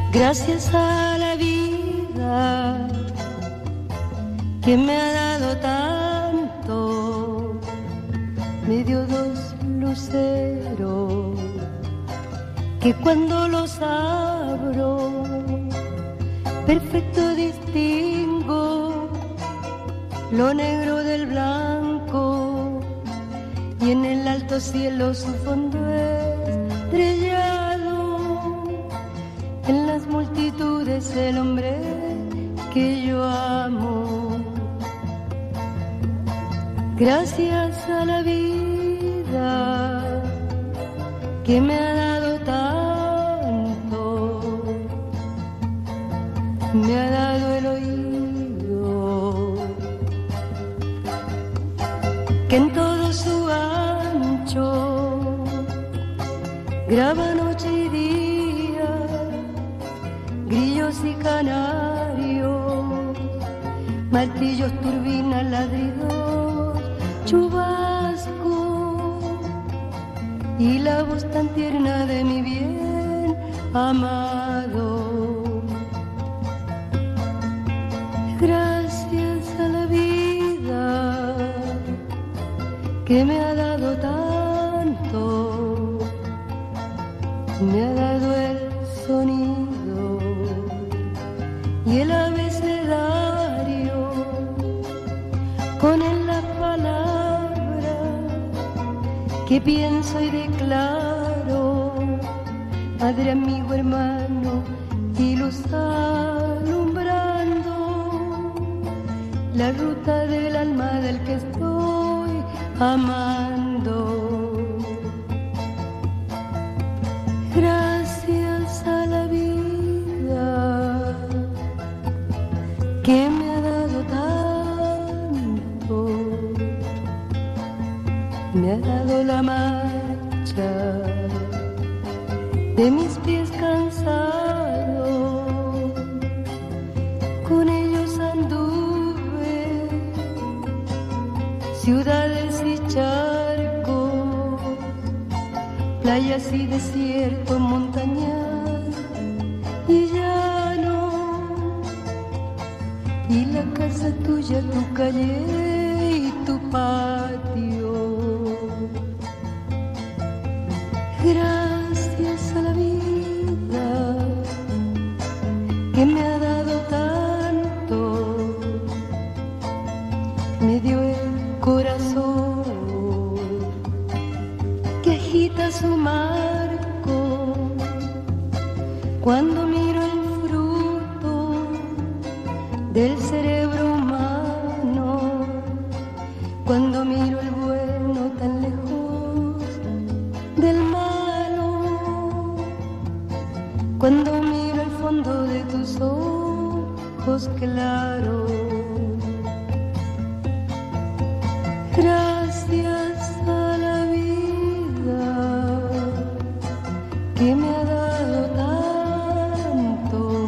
Gracias a la vida que me ha dado tanto, me dio dos luceros que cuando los abro perfecto distingo lo negro del blanco y en el alto cielo su fondo estrellado, en las multitudes el hombre que yo amo. Gracias a la vida que me ha dado tanto, me ha dado el oído que en todo su ancho graba noche y día, grillos y canarios, martillos, turbinas, ladridos, chubasco y la voz tan tierna de mi bien amado. Gracias a la vida que me ha dado tanto, me ha dado el sonido y el abecedario, con él la palabra que pienso y declaro, padre, amigo, hermano y luz alumbrando la ruta del alma del que estoy amando. Gracias a la vida que me ha dado tanto, me ha dado la marcha de mis pies cansados, con ellos anduve ciudades y charcos, playas y desiertos, montañas y llano, y la casa tuya, tu calle y tu patio. Gracias a la vida que me ha dado tanto, me dio el corazón que agita su marco cuando miro el fruto del cerebro humano, cuando miro el bueno tan lejos del malo, cuando miro el fondo de tus ojos claros. Gracias a la vida que me ha dado tanto,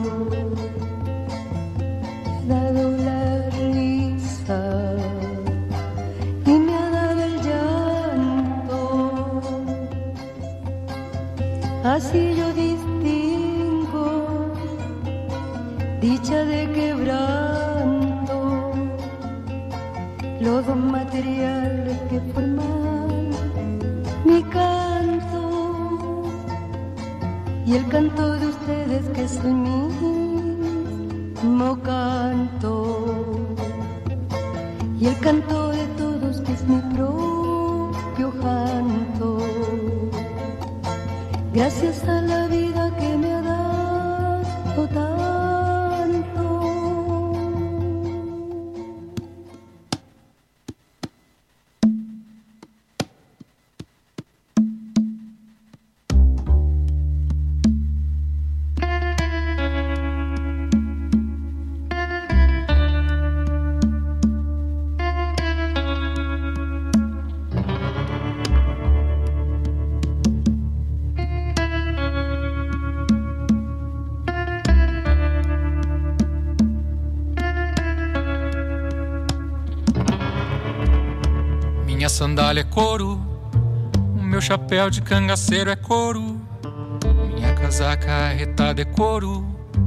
me ha dado la risa y me ha dado el llanto. Así yo distingo dicha de quebranto, los dos materiales que forman mi canto y el canto de ustedes que es el mismo canto, y el canto de todos que es mi propio canto. Gracias a la vida que me ha dado tanto. Minha sandália é couro, o meu chapéu de cangaceiro é couro, minha casaca arretada é couro.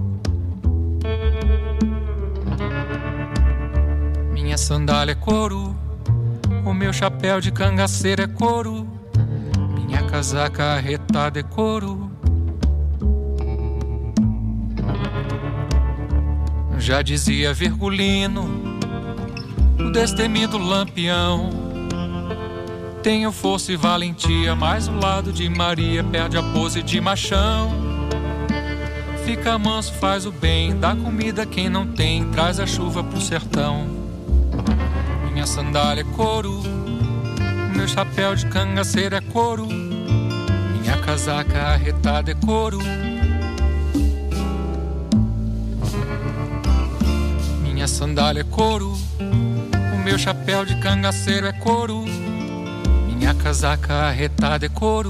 Minha sandália é couro. O meu chapéu de cangaceiro é couro. Minha casaca arretada é couro. Já dizia Virgulino, o destemido Lampião: tenho força e valentia, mas o lado de Maria perde a pose de machão. Fica manso, faz o bem, dá comida a quem não tem, traz a chuva pro sertão. Minha sandália é couro, meu chapéu de cangaceiro é couro, minha casaca arretada é couro. Minha sandália é couro, o meu chapéu de cangaceiro é couro, minha casaca arretada é couro.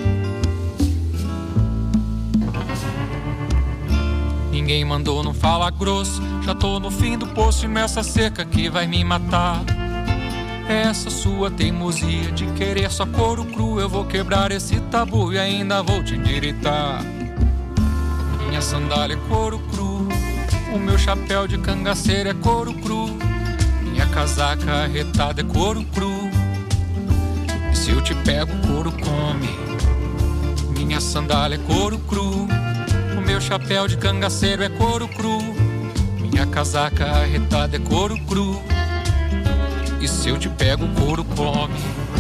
Ninguém mandou, não fala grosso, já tô no fim do poço e nessa seca que vai me matar. Essa sua teimosia de querer só couro cru, eu vou quebrar esse tabu e ainda vou te endireitar. Minha sandália é couro cru, o meu chapéu de cangaceiro é couro cru, minha casaca arretada é couro cru. E se eu te pego, couro come. Minha sandália é couro cru, o meu chapéu de cangaceiro é couro cru, minha casaca arretada é couro cru. E se eu te pego, couro come.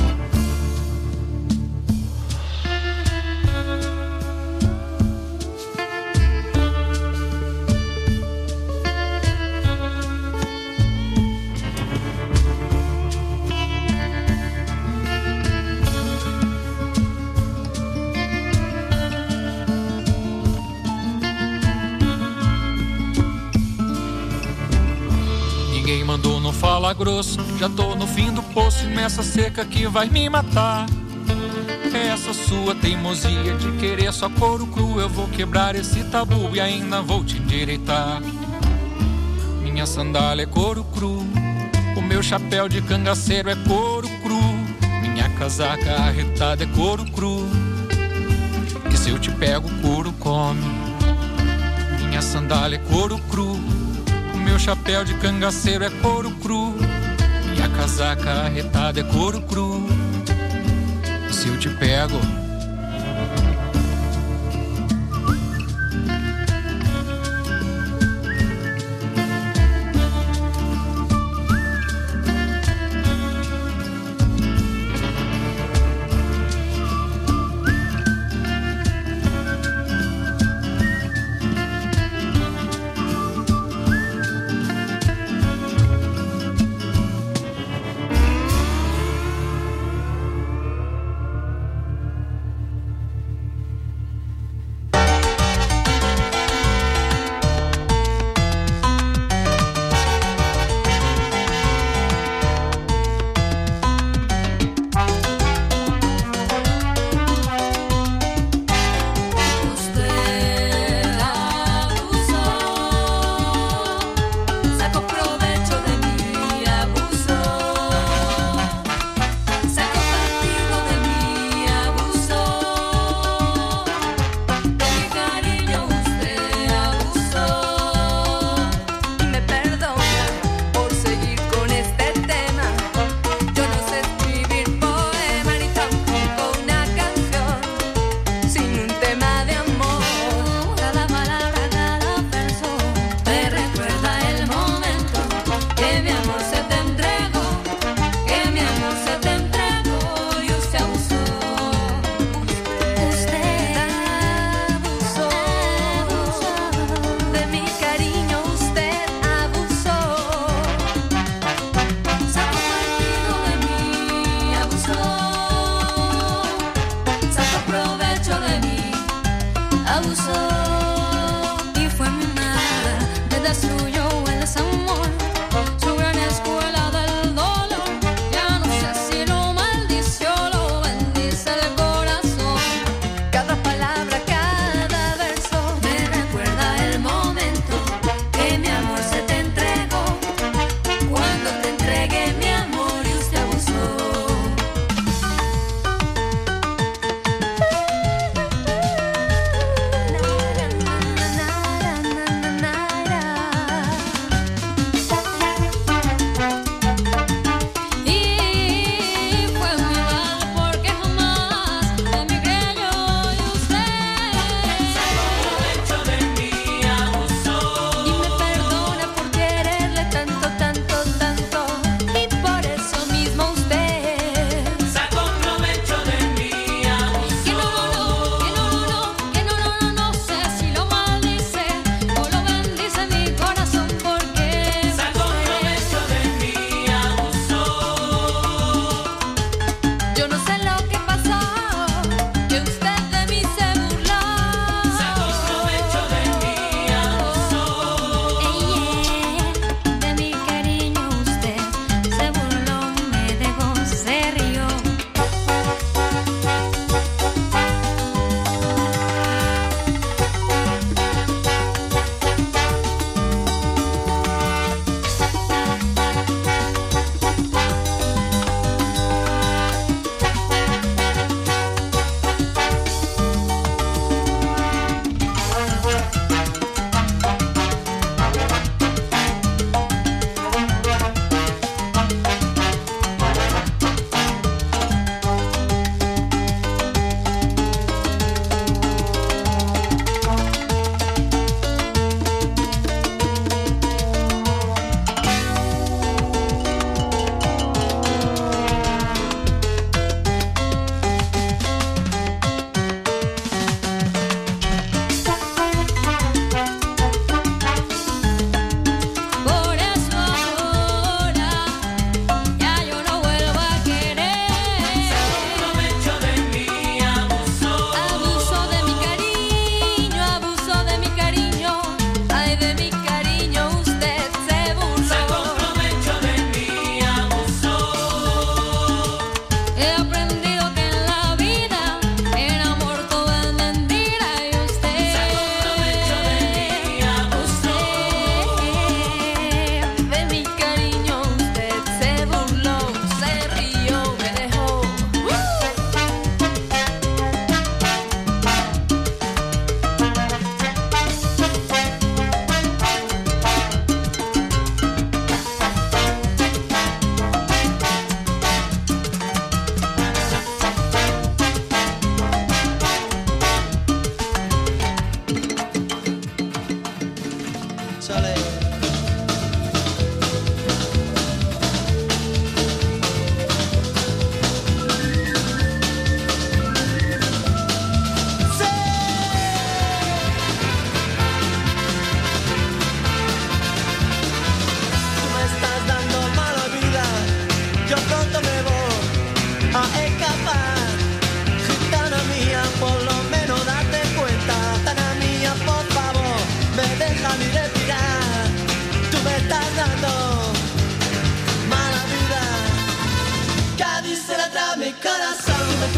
Ninguém mandou, não fala grosso, já tô no fim do poço e nessa seca que vai me matar. Essa sua teimosia de querer só couro cru, eu vou quebrar esse tabu e ainda vou te endireitar. Minha sandália é couro cru, o meu chapéu de cangaceiro é couro cru, minha casaca arretada é couro cru. E se eu te pego, couro come. Minha sandália é couro cru, meu chapéu de cangaceiro é couro cru, minha casaca arretada é couro cru. Se eu te pego,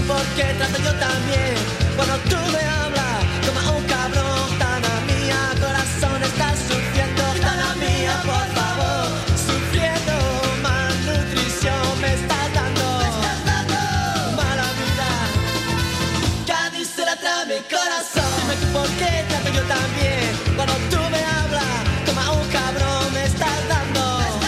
por qué trato yo también. Cuando tú me hablas como a un cabrón. Tana mía, corazón, estás sufriendo. Tana mía, por favor, sufriendo. Malnutrición me estás dando. Mala vida. Cádiz se la trae mi corazón. Dime tú por qué trato yo también. Cuando tú me hablas como a un cabrón. Me estás dando.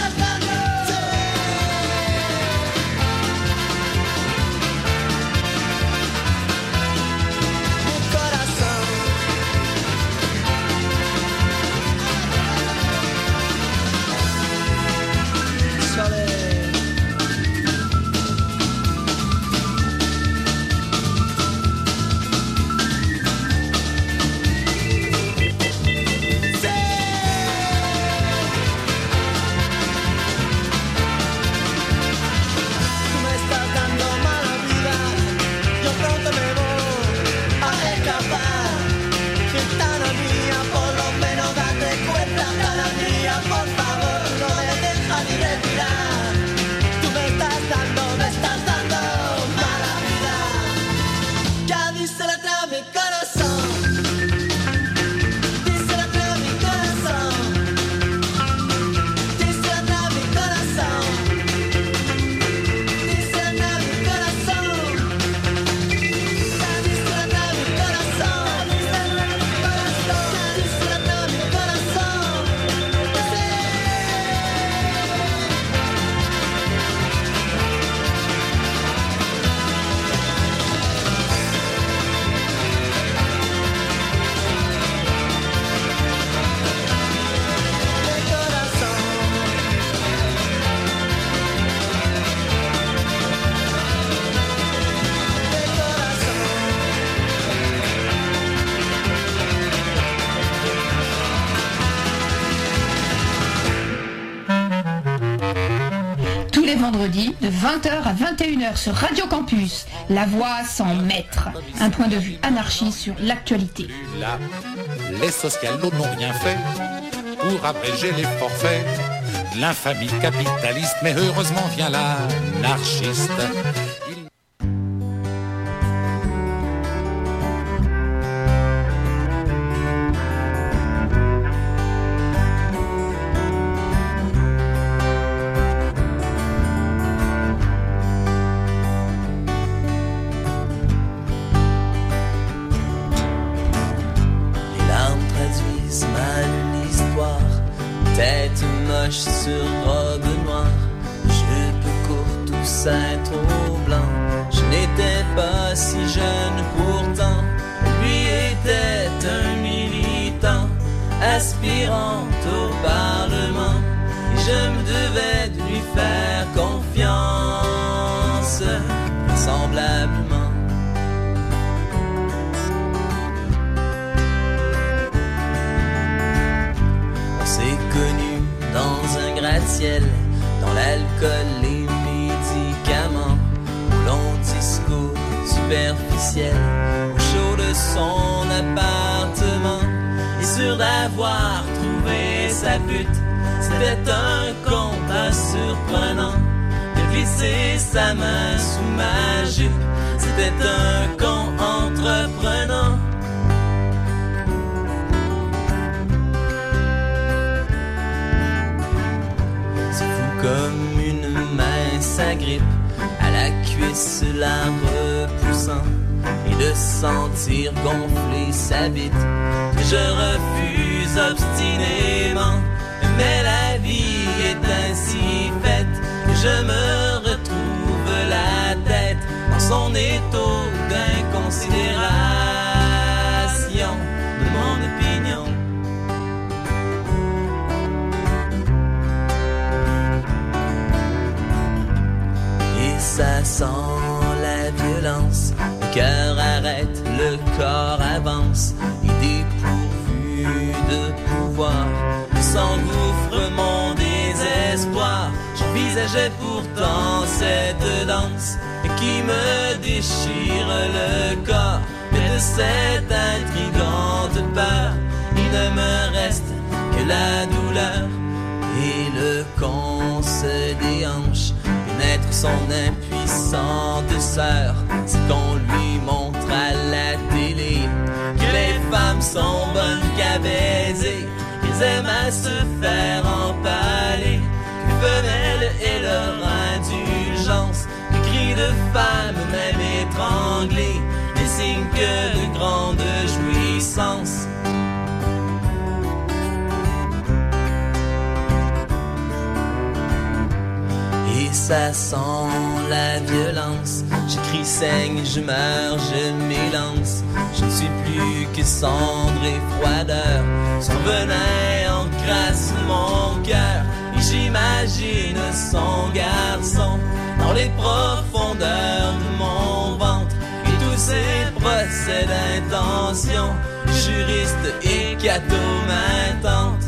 Vendredi de 20h à 21h sur Radio Campus, La Voix sans maître, un point de vue anarchiste sur l'actualité. Là, les socialos n'ont rien fait pour abréger les forfaits de l'infamie capitaliste, mais heureusement vient l'anarchiste. Sur robe noire, jupe courte ou sein trop blanc. Je n'étais pas si jeune pourtant. Lui était un militant, aspirant au Parlement. Et je me devais de lui faire confiance, vraisemblablement. On s'est connus dans un gratte-ciel, dans l'alcool, les médicaments, au long discours superficiel, au chaud de son appartement. Et sûr d'avoir trouvé sa pute, c'était un compas surprenant. De glisser sa main sous ma jupe, c'était un con entreprenant. Comme une main s'agrippe à la cuisse, la repoussant, et de sentir gonfler sa bite, que je refuse obstinément. Mais la vie est ainsi faite que je me retrouve la tête dans son étau d'inconsidération de mon opinion. Ça sent la violence, le cœur arrête, le corps avance, et dépourvu de pouvoir, s'engouffre mon désespoir. J'envisageais pourtant cette danse qui me déchire le corps, mais de cette intrigante peur, il ne me reste que la douleur et le con se déhanche. Pénètre son impuissante sœur, c'est qu'on lui montre à la télé que les femmes sont bonnes qu'à baiser, qu'elles aiment à se faire empaler, que femelles et leur indulgence, que cris de femmes même étranglés, des signes que de grande jouissance. Et ça sent la violence. Je crie, saigne, je meurs, je m'élance. Je ne suis plus que cendre et froideur. Son venin encrasse mon cœur. Et j'imagine son garçon dans les profondeurs de mon ventre. Et tous ses procès d'intention, juriste et catho-maintante.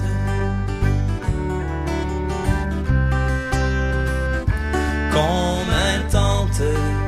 Qu'on m'intente.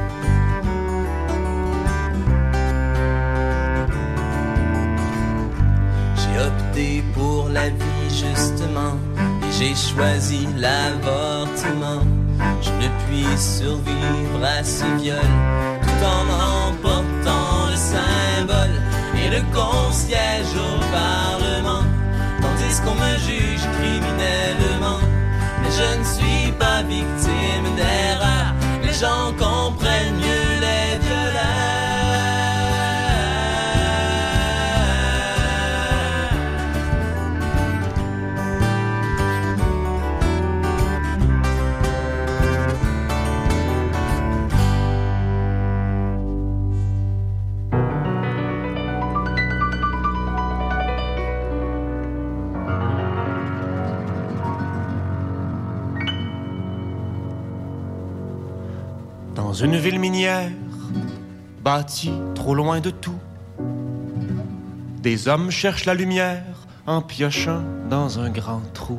J'ai opté pour la vie justement, et j'ai choisi l'avortement. Je ne puis survivre à ce viol, tout en emportant le symbole et le concierge au Parlement, tandis qu'on me juge criminellement. Mais je ne suis pas victime d'erreur, les gens comprennent mieux les violeurs. Dans une ville minière, bâtie trop loin de tout, des hommes cherchent la lumière en piochant dans un grand trou.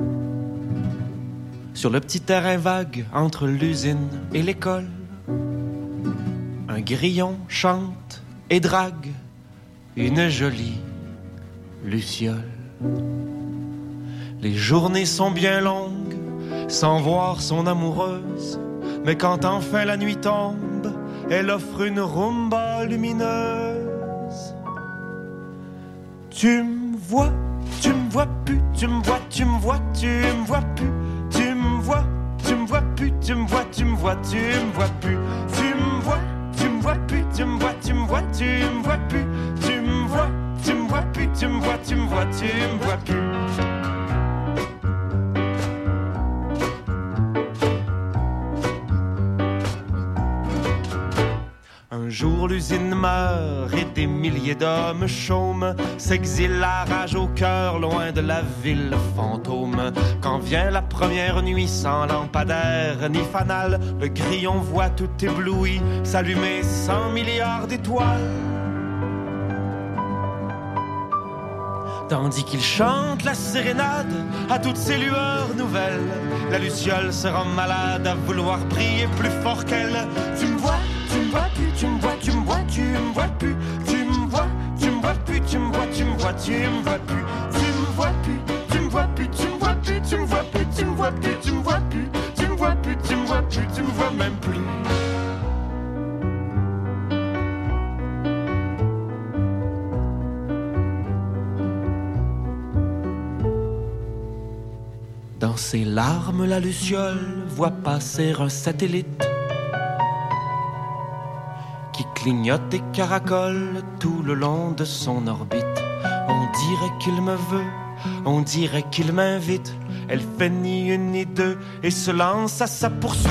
Sur le petit terrain vague entre l'usine et l'école, un grillon chante et drague une jolie luciole. Les journées sont bien longues sans voir son amoureuse, mais quand enfin la nuit tombe, elle offre une rumba lumineuse. Tu me vois plus, tu me vois, tu me vois, tu me vois plus. Tu me vois plus, tu me vois, tu me vois, tu me vois plus. Tu me vois plus, tu me vois, tu me vois, tu me vois plus. Tu me vois plus, tu me vois, tu me vois, tu me vois plus. Un jour l'usine meurt et des milliers d'hommes chôment, s'exilent la rage au cœur loin de la ville fantôme. Quand vient la première nuit sans lampadaire ni fanal, le grillon voit tout ébloui s'allumer 100 milliards d'étoiles. Tandis qu'il chante la sérénade à toutes ces lueurs nouvelles, la luciole se rend malade à vouloir briller plus fort qu'elle. Tu me vois, tu me vois plus, tu me vois, tu me vois, tu me vois plus. Tu me vois, tu me vois plus, tu me vois, tu me vois, tu me vois plus. Tu me vois plus, tu me vois plus, tu me vois plus, tu me vois plus, tu me vois plus, tu me vois plus, tu me vois plus, tu me vois plus, tu me vois même plus. Dans ses larmes, la luciole voit passer un satellite qui clignote et caracole tout le long de son orbite. On dirait qu'il me veut, on dirait qu'il m'invite. Elle fait ni une ni deux et se lance à sa poursuite.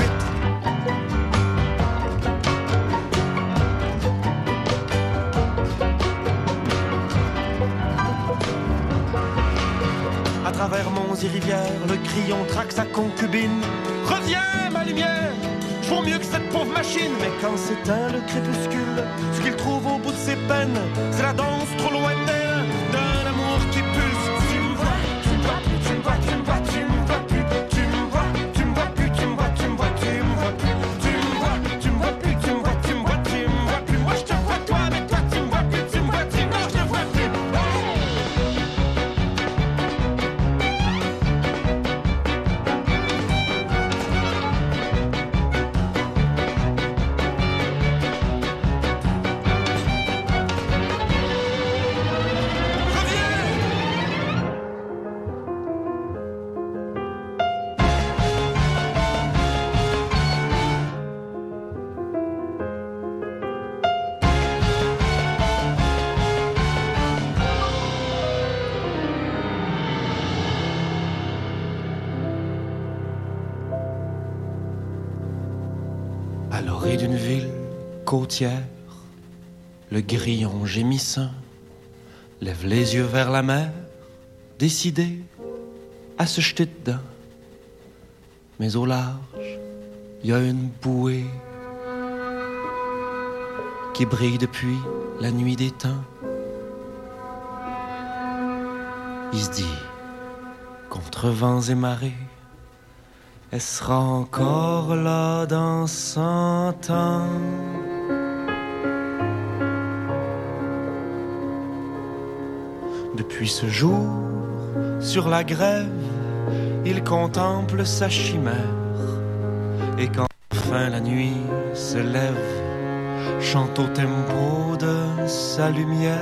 À travers monts et rivières, le grillon traque sa concubine. Reviens, ma lumière! Je vaux mieux que cette pauvre machine. Mais quand s'éteint le crépuscule, ce qu'il trouve au bout de ses peines, c'est la danse trop lointaine d'un amour qui pulse. Tu me vois, tu me vois plus, tu me vois, tu me vois, tu me vois plus. Tu me vois, tu me vois plus, tu me vois, tu me vois, tu me vois plus. Tu me vois, tu me vois plus, tu me vois, tu me vois, tu me vois plus. Moi je te vois toi, mais toi tu me vois plus, tu me vois, tu me vois, je te vois plus. près d'une ville côtière, le grillon gémissant lève les yeux vers la mer, décidé à se jeter dedans. Mais au large, il y a une bouée qui brille depuis la nuit des temps. Il se dit, contre vents et marées, elle sera encore là dans 100 ans. Depuis ce jour, sur la grève, il contemple sa chimère. Et quand enfin la nuit se lève, chante au tempo de sa lumière.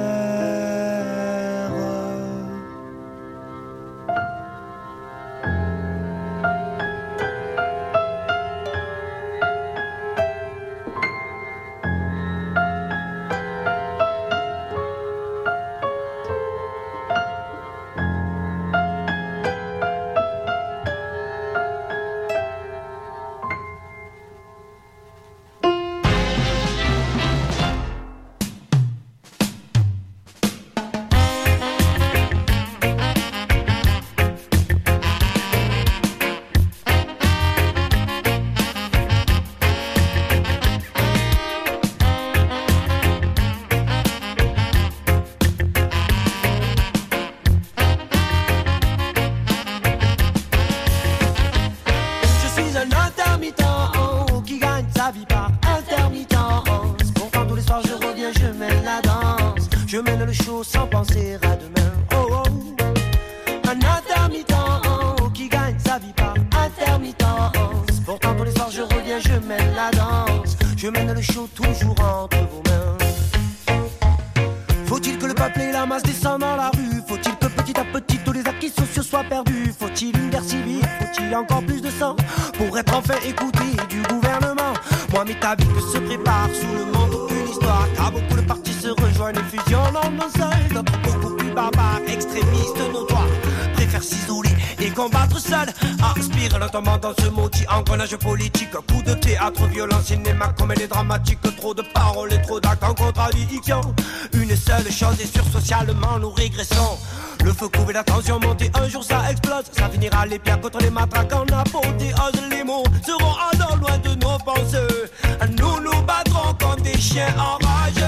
Dans ce maudit engrenage politique, coup de théâtre, violent, cinéma, comédie dramatique, trop de paroles et trop d'actes en contradiction. Une seule chose est sûre, socialement nous régressons. Le feu couvre et la tension montée, un jour ça explose. Ça finira les pierres contre les matraques en apothéose. Les mots seront alors loin de nos pensées. Nous nous battrons comme des chiens enragés.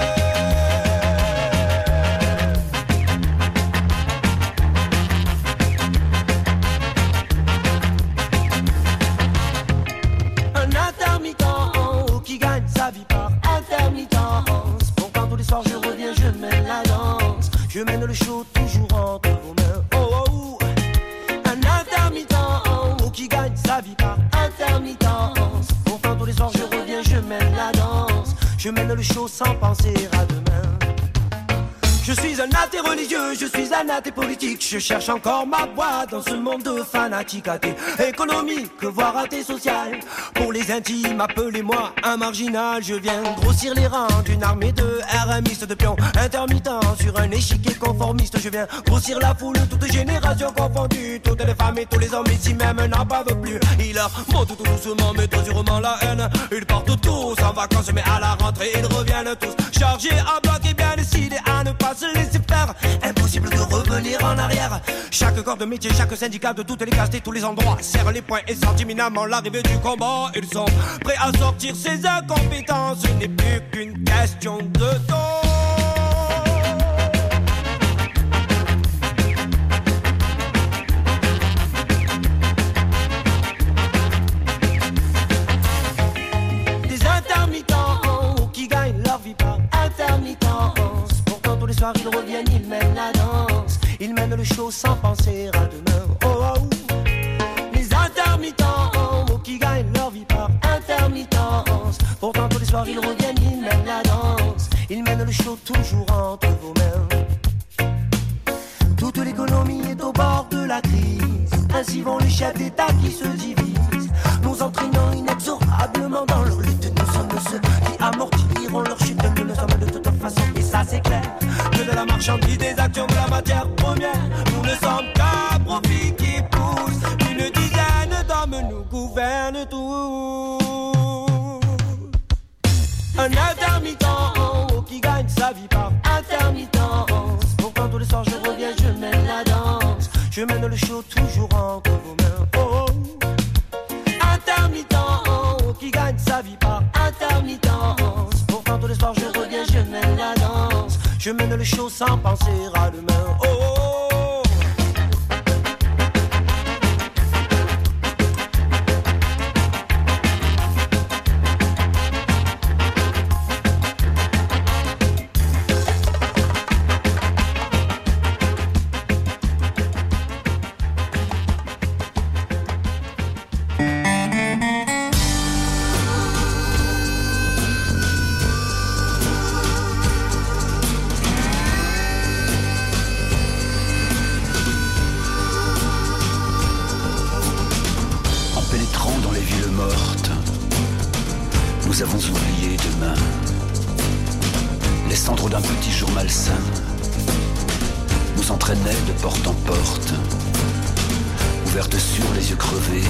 Je mène le show toujours entre vos mains. Oh, oh, oh. Un intermittent qui gagne sa vie par intermittence. Pourtant tous les soirs je reviens, je mène la danse. Je mène le show sans penser à demain. Je suis un athée religieux, je suis un athée politique. Je cherche encore ma voie dans ce monde de fanatiques. Athée économique, voire athée social. Pour les intimes, appelez-moi un marginal. Je viens grossir les rangs d'une armée de RMistes, de pions intermittents sur un échiquier conformiste. Je viens grossir la foule, toutes générations confondues. Toutes les femmes et tous les hommes ici même n'en peuvent plus. Ils leur montent tout doucement mais sûrement la haine. Ils partent tous en vacances mais à la rentrée ils reviennent tous chargés à bloc et bien décidés à ne pas se laisser faire. Impossible de revenir en arrière. Chaque corps de métier, chaque syndicat de toutes les castes et tous les endroits serre les poings et sentent imminemment l'arrivée du combat. Ils sont prêts à sortir ses incompétences. Ce n'est plus qu'une question de temps. Des intermittents qui gagnent leur vie par intermittence. Pourtant tous les soirs ils reviennent, ils mènent la danse. Ils mènent le show sans penser à demain. Oh, oh. Les intermittents qui gagnent leur vie par intermittence. Pourtant tous les soirs ils reviennent, ils mènent la danse. Ils mènent le show toujours entre vos mains. Toute l'économie est au bord de la crise. Ainsi vont les chefs d'État qui se divisent, nous entraînant inexorablement dans leur lutte. Nous sommes ceux qui amortiront leur chute. Nous ne sommes de toute façon, et ça c'est clair, que de la marchandise des actions de la matière première. Nous ne sommes qu'un profit qui pousse. Une dizaine d'hommes nous gouvernent tous. sa vie par intermittence. Pourtant tous les soirs je reviens, je mène la danse. Je mène le show toujours entre vos mains. Oh, intermittent, qui gagne sa vie par intermittence. Pourtant tous les soirs je reviens, je mène la danse. Je mène le show sans penser à demain. Oh, nous avons oublié demain. Les cendres d'un petit jour malsain nous entraînaient de porte en porte, ouvertes sur les yeux crevés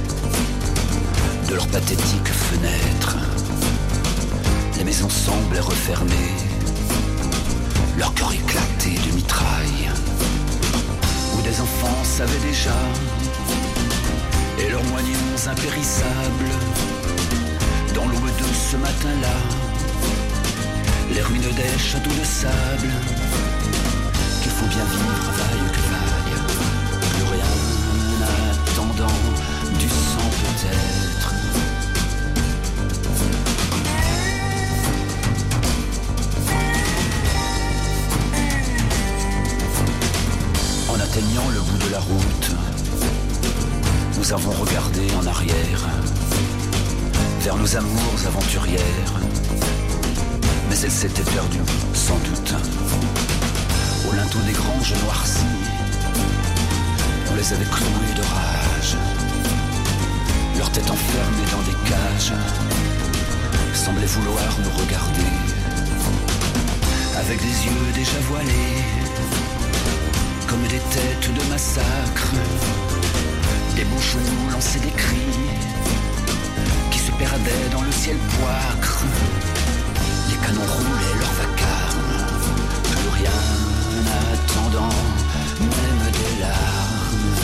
de leurs pathétiques fenêtres. Les maisons semblaient refermées, leur cœur éclaté de mitraille, où des enfants savaient déjà, et leurs moignons impérissables. Dans l'aube de ce matin-là, les ruines des châteaux de sable, qu'il faut bien vivre, vaille que vaille, plus rien attendant du sang peut-être. En atteignant le bout de la route, nous avons regardé en arrière, vers nos amours aventurières. Mais elles s'étaient perdues, sans doute, au linteau des granges noircies. On les avait clouées de rage, leurs têtes enfermées dans des cages semblaient vouloir nous regarder, avec des yeux déjà voilés, comme des têtes de massacre. Des beaux genoux lançaient des cris qui se perdaient dans le ciel poâcre. Les canons roulaient leur vacarme, plus rien attendant, même des larmes.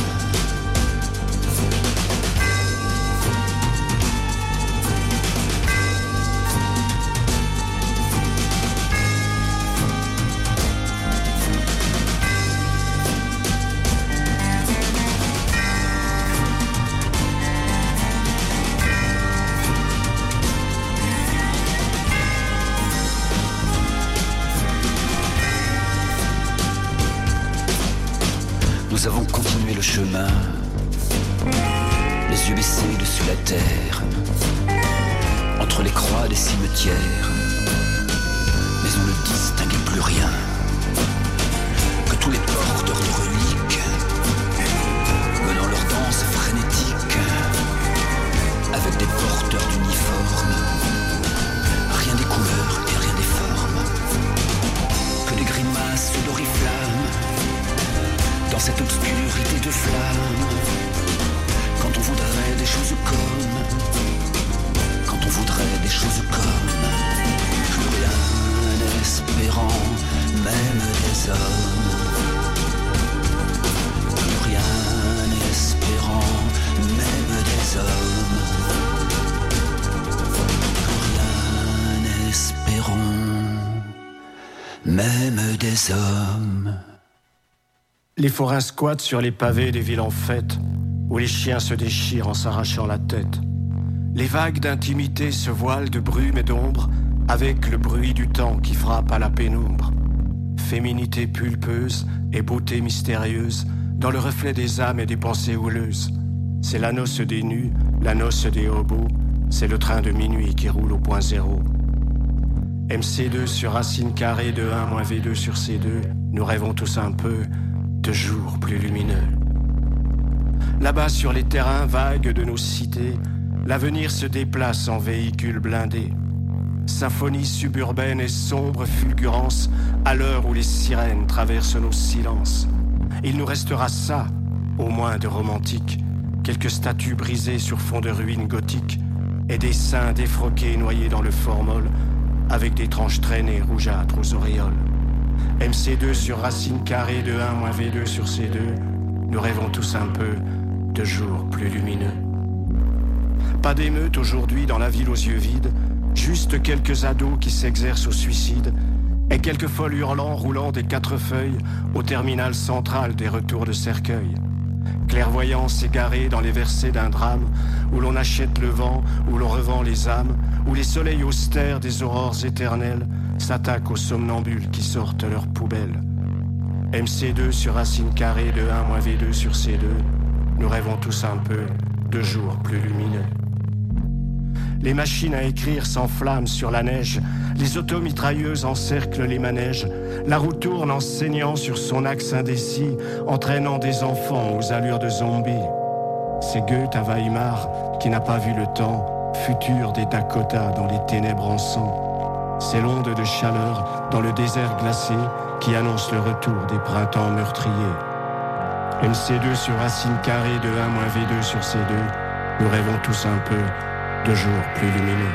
Nous avons continué le chemin, les yeux baissés dessus la terre, entre les croix des cimetières. Mais on ne distinguait plus rien que tous les porteurs de reliques, menant leur danse frénétique, avec des porteurs d'uniformes. Rien des couleurs et rien des formes, que des grimaces d'oriflammes. Dans cette obscurité de flammes, quand on voudrait des choses comme, quand on voudrait des choses comme, plus rien n'espérant, même des hommes. Plus rien n'espérant, même des hommes. Plus rien n'espérant, même des hommes. Les forains squattent sur les pavés des villes en fête, où les chiens se déchirent en s'arrachant la tête. Les vagues d'intimité se voilent de brume et d'ombre, avec le bruit du temps qui frappe à la pénombre. Féminité pulpeuse et beauté mystérieuse, dans le reflet des âmes et des pensées houleuses. C'est la noce des nus, la noce des hobos, c'est le train de minuit qui roule au point zéro. MC2 sur racine carrée de 1 moins V2 sur C2, nous rêvons tous un peu de jours plus lumineux. Là-bas sur les terrains vagues de nos cités, l'avenir se déplace en véhicules blindés. Symphonie suburbaine et sombre fulgurance à l'heure où les sirènes traversent nos silences. Il nous restera ça, au moins de romantique, quelques statues brisées sur fond de ruines gothiques et des seins défroqués noyés dans le formol, avec des tranches traînées rougeâtres aux auréoles. MC2 sur racine carrée de 1 moins V2 sur C2, nous rêvons tous un peu de jours plus lumineux. Pas d'émeute aujourd'hui dans la ville aux yeux vides, juste quelques ados qui s'exercent au suicide et quelques folles hurlants roulant des 4 feuilles au terminal central des retours de cercueil. Clairvoyance égarée dans les versets d'un drame où l'on achète le vent, où l'on revend les âmes, où les soleils austères des aurores éternelles s'attaquent aux somnambules qui sortent leurs poubelles. MC2 sur racine carrée de 1 moins V2 sur C2, nous rêvons tous un peu de jours plus lumineux. Les machines à écrire s'enflamment sur la neige, les automitrailleuses encerclent les manèges, la roue tourne en saignant sur son axe indécis, entraînant des enfants aux allures de zombies. C'est Goethe à Weimar qui n'a pas vu le temps, futur des Dakota dans les ténèbres en sang. C'est l'onde de chaleur dans le désert glacé qui annonce le retour des printemps meurtriers. MC2 sur racine carrée de 1 moins V2 sur C2, nous rêvons tous un peu de jours plus lumineux.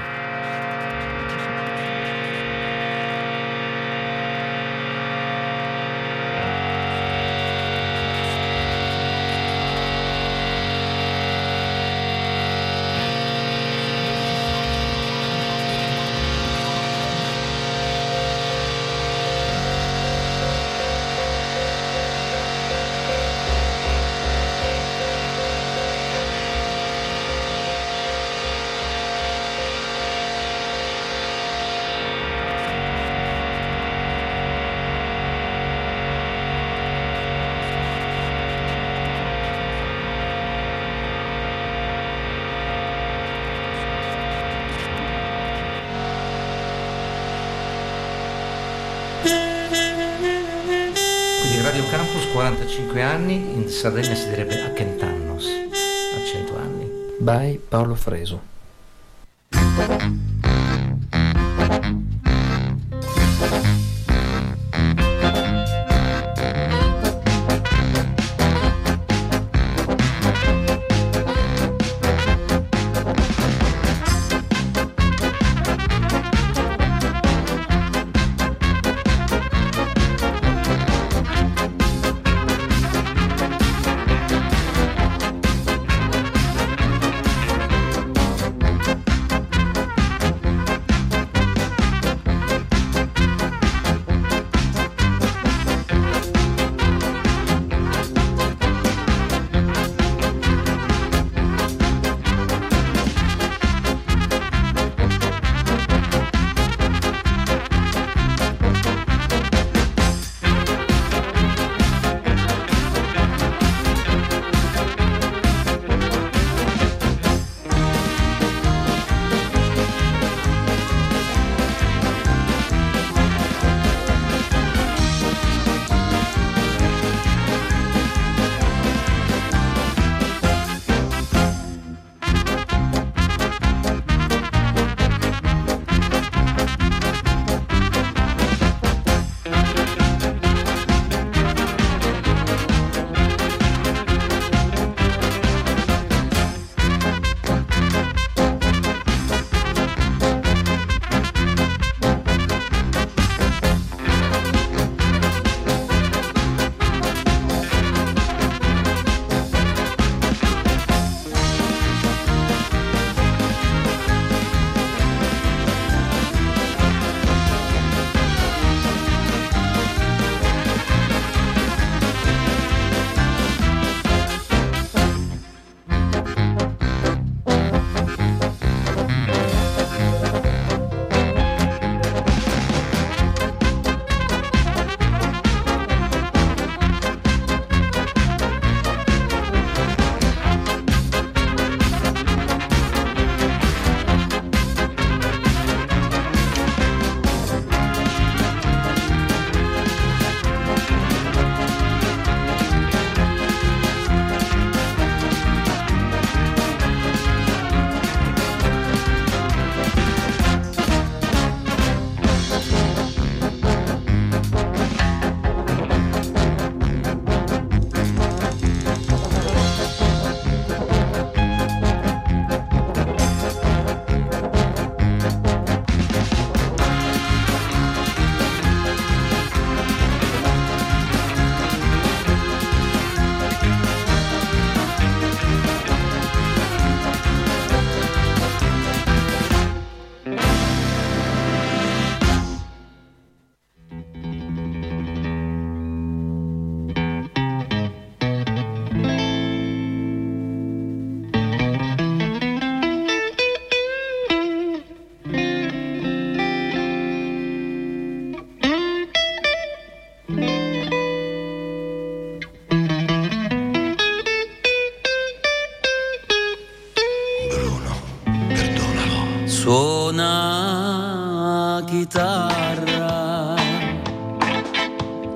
Radio Campus 45 anni, in Sardegna si direbbe a cent'annos, a 100 anni. By Paolo Freso.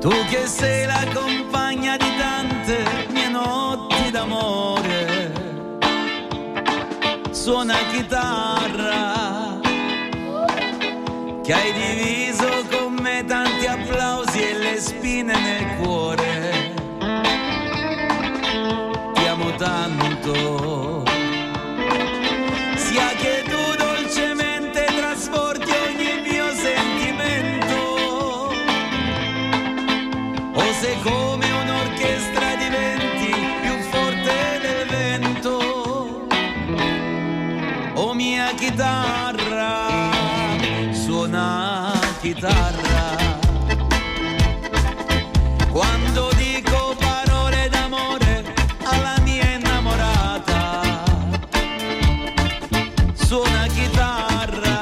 Tu che sei la compagna di tante mie notti d'amore, suona chitarra, che hai diviso con me tanti applausi e le spine nel cuore. Ti amo tanto, sia che tu dolcemente trasporti ogni mio sentimento, o se come un'orchestra diventi più forte del vento. O mia chitarra, suona chitarra, quando dico parole d'amore alla mia innamorata. Suona chitarra,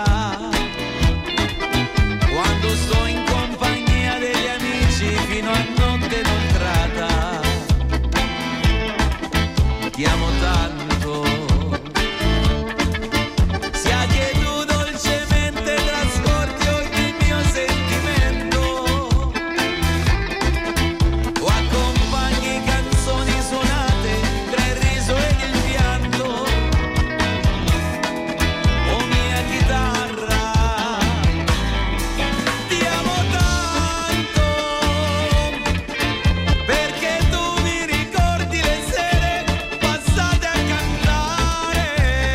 quando sto in compagnia degli amici fino a notte inoltrata. Ti amo tanto, sia che tu dolcemente trasporti ogni mio sentimento, o accompagni canzoni suonate tra il riso ed il pianto. O mia chitarra, ti amo tanto, perché tu mi ricordi le sere passate a cantare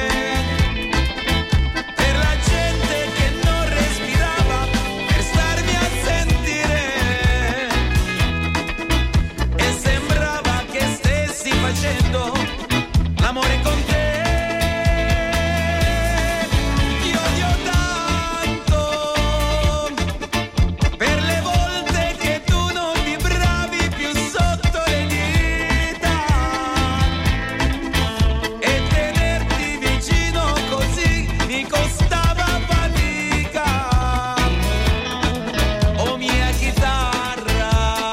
per la gente che non respirava, per starmi a sentire, e sembrava che stessi facendo l'amore con te. Ti odio tanto per le volte che tu non vibravi più sotto le dita, e tenerti vicino così mi costava fatica. O mia chitarra,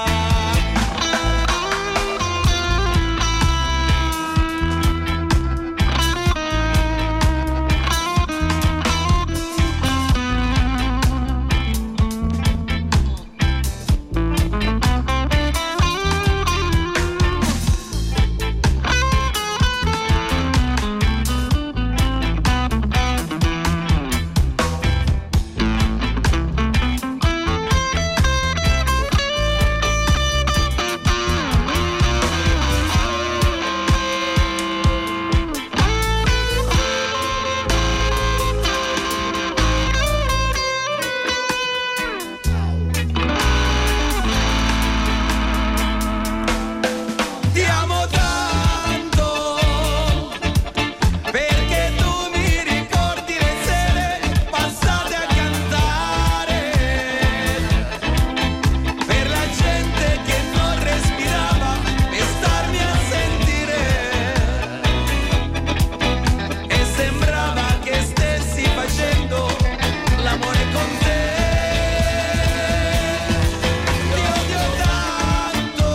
ti amo tanto, perché tu mi ricordi le sere passate a cantare per la gente che non respirava, per starmi a sentire, e sembrava che stessi facendo l'amore con te. Ti odio tanto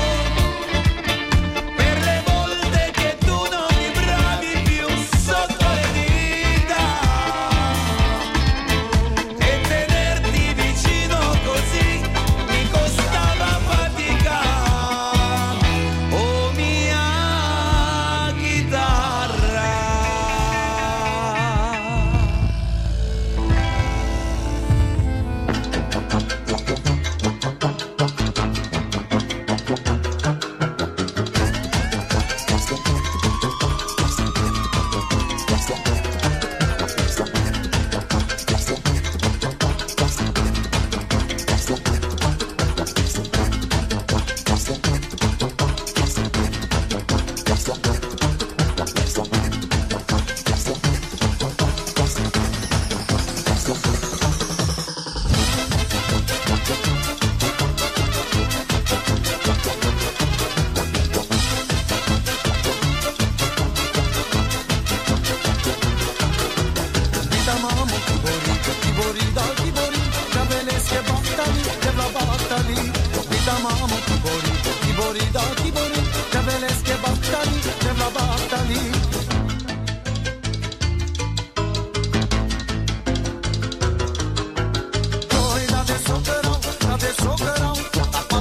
per le volte che tu non vibravi più sotto le dita, e tenerti vicino così mi costava fatica. O mia chitarra. Poi da te soccherò,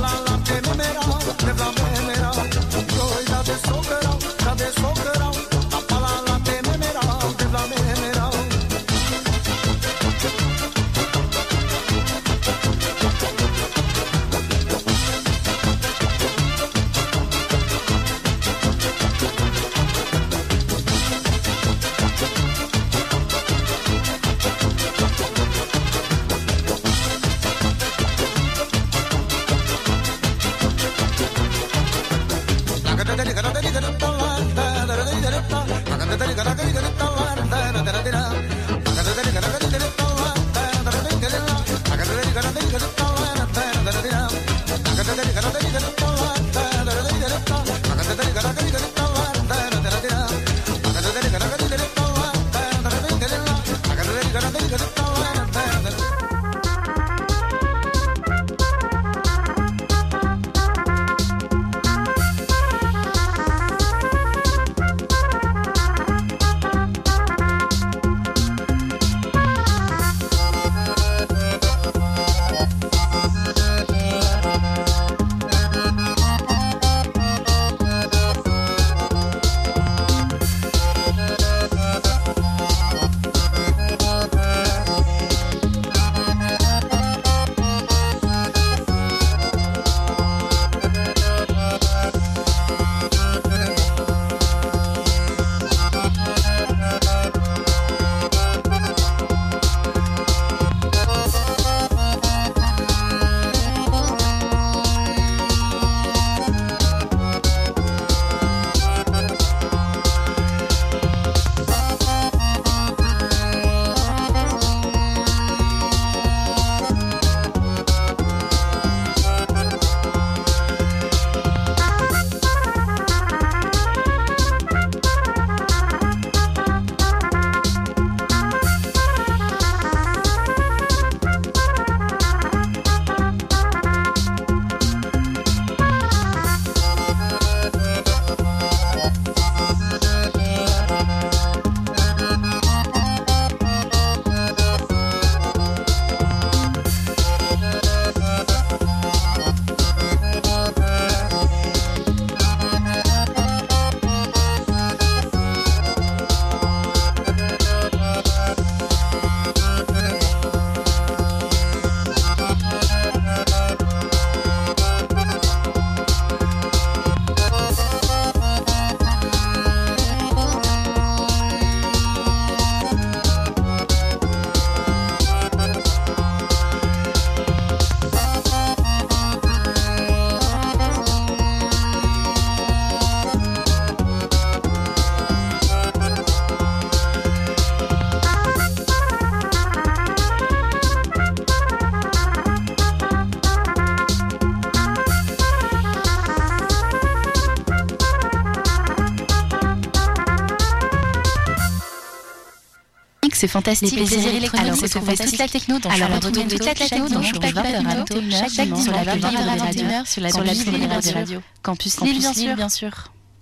c'est fantastique. Les plaisirs électroniques, alors c'est fantastique. toute la techno dans alors retrouvez toute la techno dans chaque 20h chaque dimanche sur la 21h sur la Campus Radio. Campus Lille, bien sûr.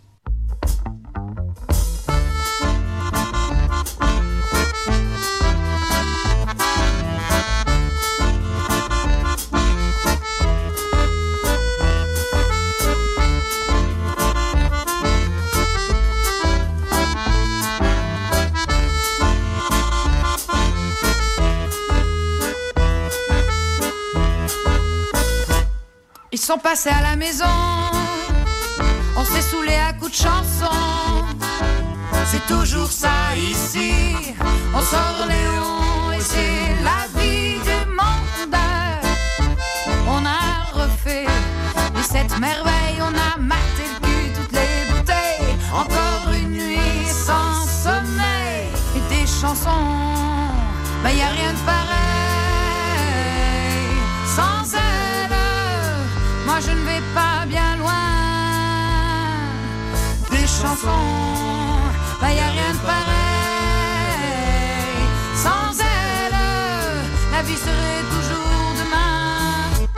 Ils sont passés à la maison, on s'est saoulé à coups de chansons. C'est toujours ça ici, on sort Léon et c'est la vie du monde. On a refait les 7 merveilles, on a maté le cul toutes les bouteilles. Encore une nuit sans sommeil et des chansons, bah y a rien de pareil. Sans elle, moi je ne vais pas bien loin. Des chansons, bah y a rien de pareil. Sans elle, la vie serait toujours demain.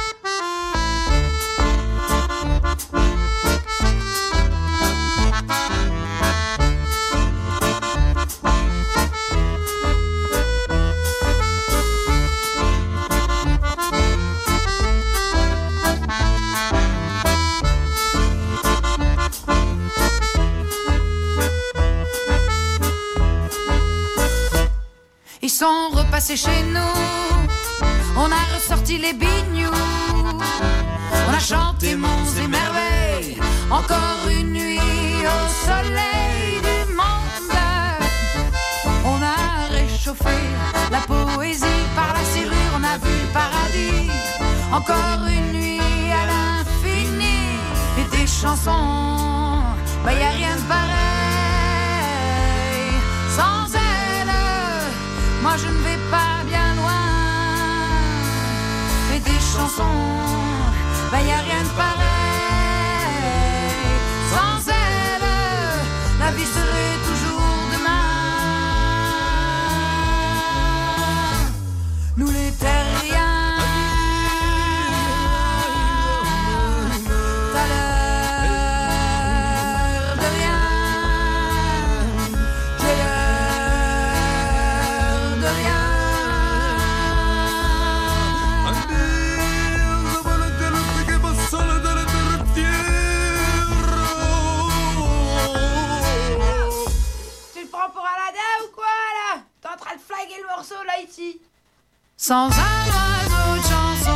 Ils sont repassés chez nous, on a ressorti les bignoux, on a chanté monts et merveilles, encore une nuit au soleil du monde. On a réchauffé la poésie par la serrure, on a vu le paradis, encore une nuit à l'infini. Et des chansons, bah y a rien de pareil. Sans elle, moi je ne vais pas bien loin. Mais des chansons, bah y a rien de pareil. Sans elle, la vie serait toujours demain. Nous les terriens, t'as l'heure de rien. J'ai l'heure de rien. Tu te prends pour Aladdin ou quoi là? T'es en train de flaguer le morceau là ici. Sans un oiseau de chanson.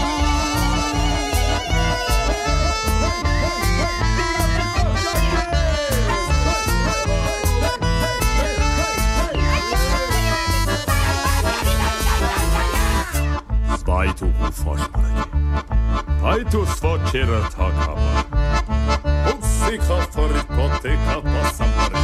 Spajtu forsmarki, Spajtu svokera takaba, Oksika forikotika pasamari.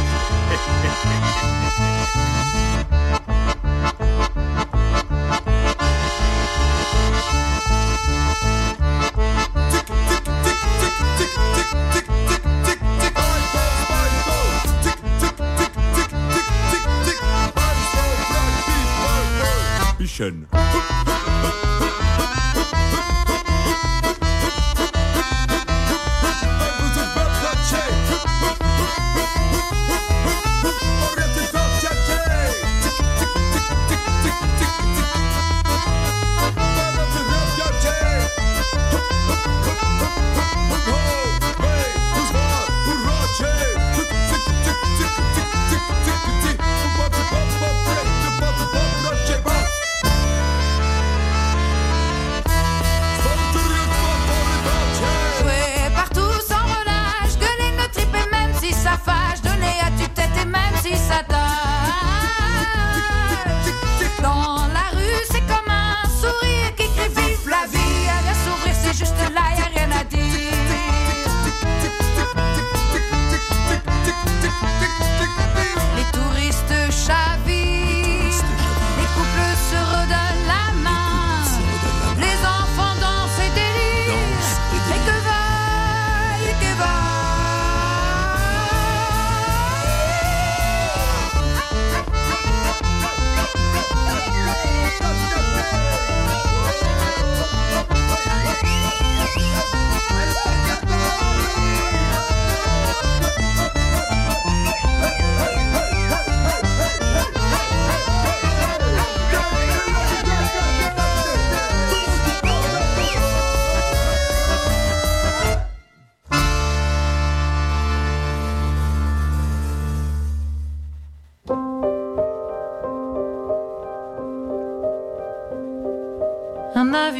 Bishen.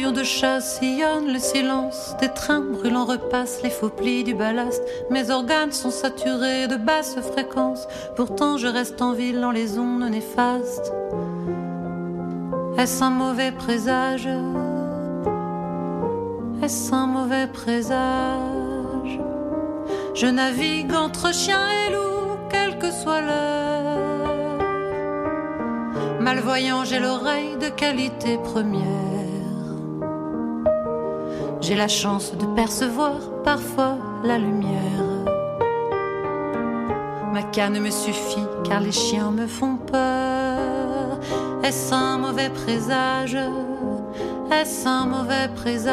avions de chasse sillonnent le silence. Des trains brûlants repassent les faux plis du ballast. Mes organes sont saturés de basses fréquences. Pourtant je reste en ville dans les ondes néfastes. Est-ce un mauvais présage? Est-ce un mauvais présage? Je navigue entre chien et loup, quelle que soit l'heure. Malvoyant, j'ai l'oreille de qualité première. J'ai la chance de percevoir parfois la lumière. Ma canne me suffit car les chiens me font peur. Est-ce un mauvais présage? Est-ce un mauvais présage?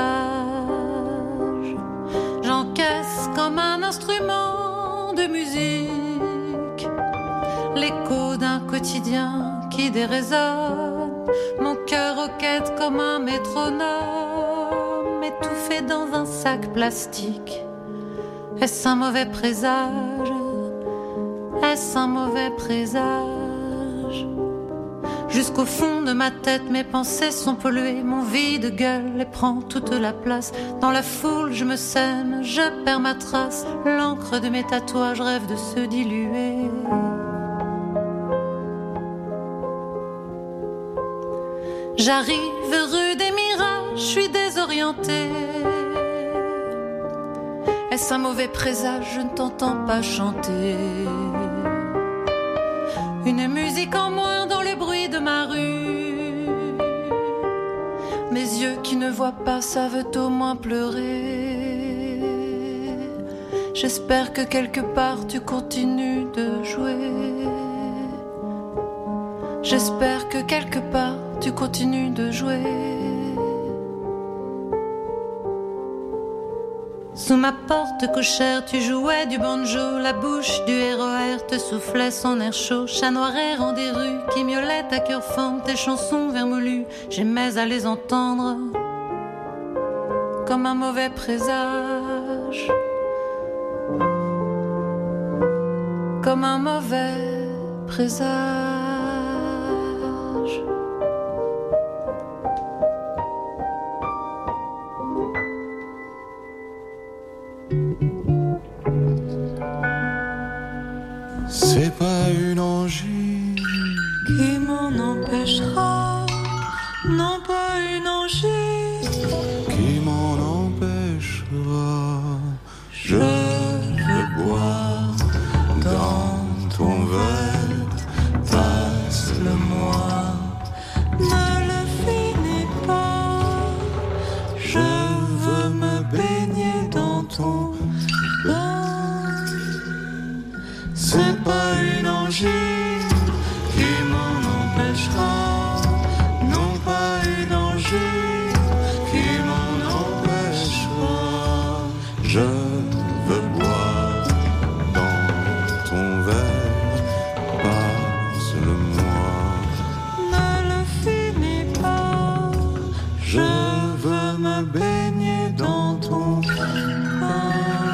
J'encaisse comme un instrument de musique l'écho d'un quotidien qui dérésonne. Mon cœur roquette comme un métronome, étouffé dans un sac plastique. Est-ce un mauvais présage? Est-ce un mauvais présage? Jusqu'au fond de ma tête, mes pensées sont polluées. Mon vide gueule et prend toute la place. Dans la foule, je me sème, je perds ma trace. L'encre de mes tatouages rêve de se diluer. J'arrive rue des Mirages, je suis désorientée. Est-ce un mauvais présage? Je ne t'entends pas chanter. Une musique en moins dans le bruit de ma rue. Mes yeux qui ne voient pas savent au moins pleurer. J'espère que quelque part tu continues de jouer. J'espère que quelque part tu continues de jouer. Sous ma porte cochère, tu jouais du banjo. La bouche du RER te soufflait son air chaud. Chat noir errant des rues qui miaulait à cœur fendre. Tes chansons vermoulues, j'aimais à les entendre comme un mauvais présage. Comme un mauvais présage. C'est pas une angine qui m'en empêchera, non pas une angine qui m'en empêchera. Je veux boire dans ton verre, passe-le-moi. Ne le finis pas, je veux me baigner dans ton bain. C'est pas une angine qui m'en empêchera, non pas une angine qui m'en empêchera. Je veux boire dans ton verre, passe-le-moi. Ne le finis pas, je veux me baigner dans ton bain.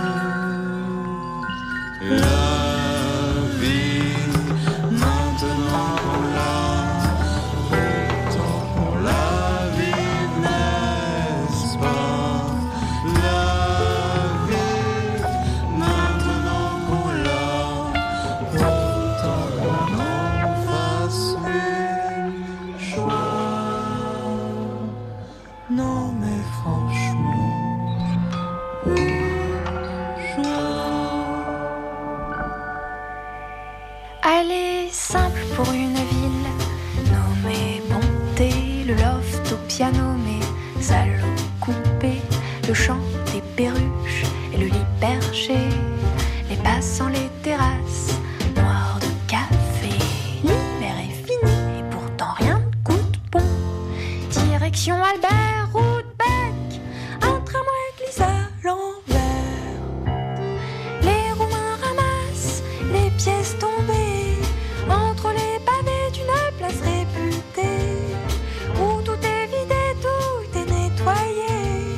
Elle est simple pour une ville, nommée Bonté, le loft au piano, mes salauds coupés, le chant des perruches et le lit perché, les passants, les terrasses, noires de café. L'hiver est fini et pourtant rien ne coûte bon. Direction Albert, route Bec, un tramway glisse à l'envers. Les Roumains ramassent les pièces tombées entre les pavés d'une place réputée, où tout est vidé, tout est nettoyé,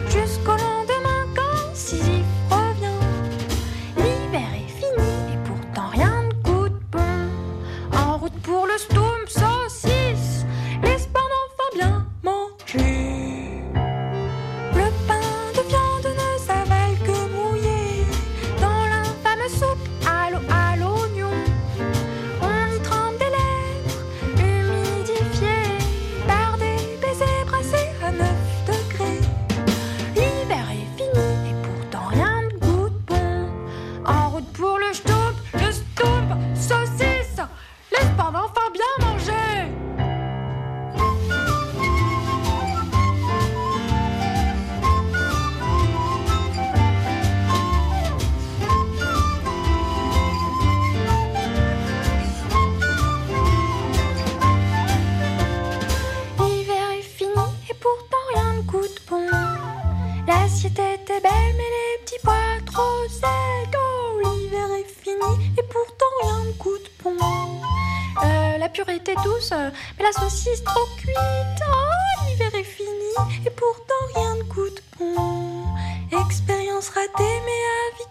jusqu'au lendemain quand Sisyphe revient. L'hiver est fini et pourtant L'assiette était belle, mais les petits pois trop secs. Oh, l'hiver est fini, et pourtant rien ne coûte bon. La purée était douce, mais la saucisse trop cuite. Oh, l'hiver est fini, et pourtant rien ne coûte bon. Expérience ratée, mais à vie.